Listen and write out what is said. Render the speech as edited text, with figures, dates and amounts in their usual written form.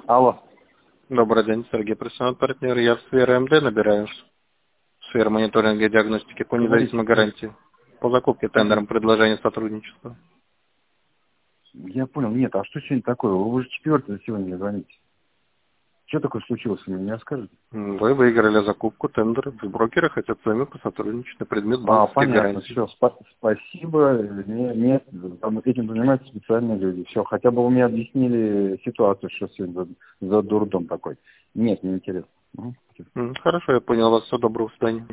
Алло. Добрый день, Сергей, профессиональный партнер. Я в сфере МД набираю, в сфере мониторинга и диагностики по Говорите. независимой гарантии. По закупке тендером предложения сотрудничества. Я понял. Нет, а что сегодня такое? Вы же четвертый сегодня мне звоните. Что такое случилось, вы мне не расскажете? Вы выиграли закупку тендера. Брокеры хотят с вами посотрудничать на предмет банковских Понятно, гарантий. все, спасибо. Нет, там этим занимаются специальные люди. Все, хотя бы вы мне объяснили ситуацию, что сегодня за дурдом такой. Нет, не интересно. Хорошо, я понял вас. Всего доброго, до свидания.